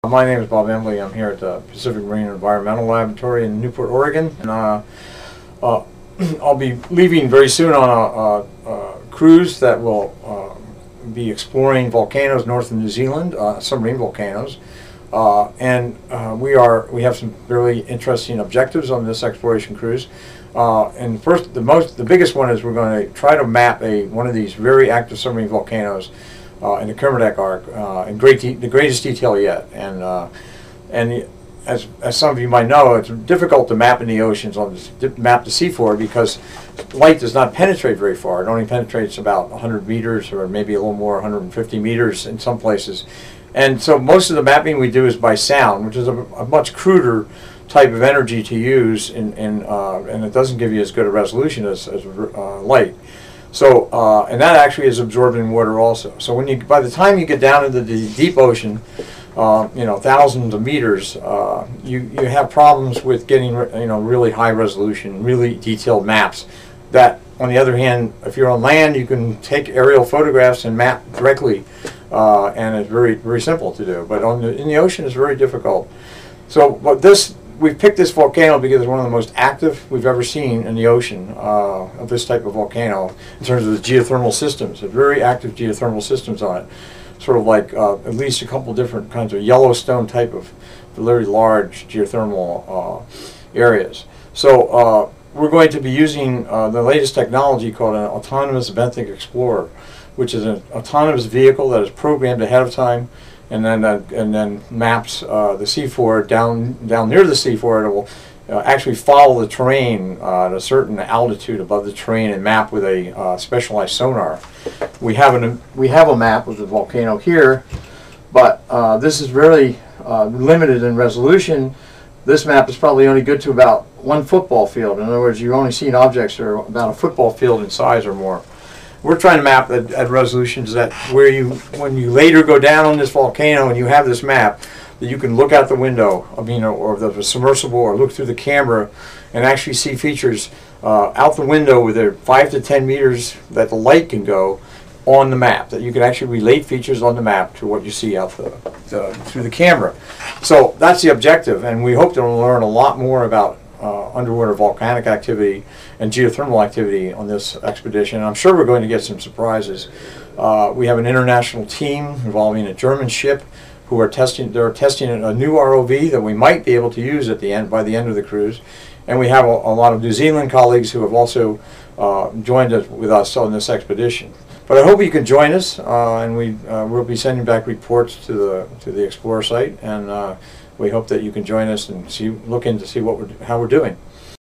My name is Bob Embley. I'm here at the Pacific Marine Environmental Laboratory in Newport, Oregon, and I'll be leaving very soon on a cruise that will be exploring volcanoes north of New Zealand, submarine volcanoes, and we have some really interesting objectives on this exploration cruise. And first, the biggest one is we're going to try to map one of these very active submarine volcanoes in the Kermadec Arc in the greatest detail yet. And as some of you might know, it's difficult to map in the oceans map the seafloor because light does not penetrate very far. It only penetrates about 100 meters or maybe a little more, 150 meters in some places. And so most of the mapping we do is by sound, which is a much cruder type of energy to use, and it doesn't give you as good a resolution as light. So, and that actually is absorbed in water also. So by the time you get down into the deep ocean, thousands of meters, you have problems with getting really high resolution, really detailed maps. That, on the other hand, if you're on land, you can take aerial photographs and map directly, and it's very, very simple to do. But in the ocean, it's very difficult. So, we've picked this volcano because it's one of the most active we've ever seen in the ocean of this type of volcano in terms of the geothermal systems. It's very active geothermal systems on it, sort of like at least a couple different kinds of Yellowstone type of very large geothermal areas. So we're going to be using the latest technology called an autonomous benthic explorer, which is an autonomous vehicle that is programmed ahead of time and then maps the seafloor down near the seafloor. It will actually follow the terrain at a certain altitude above the terrain and map with a specialized sonar. We have a map of the volcano here, but this is really limited in resolution. This map is probably only good to about one football field. In other words, you're only seeing objects that are about a football field in size or more. We're trying to map at resolutions that when you later go down on this volcano and you have this map, that you can look out the window, or the submersible, or look through the camera and actually see features out the window within 5 to 10 meters that the light can go on the map, that you can actually relate features on the map to what you see out through the camera. So that's the objective, and we hope to learn a lot more about underwater volcanic activity and geothermal activity on this expedition. And I'm sure we're going to get some surprises. We have an international team involving a German ship who are testing a new ROV that we might be able to use by the end of the cruise. And we have a lot of New Zealand colleagues who have also joined with us on this expedition. But I hope you can join us, and we'll be sending back reports to the Explorer site, and we hope that you can join us and look in to see how we're doing.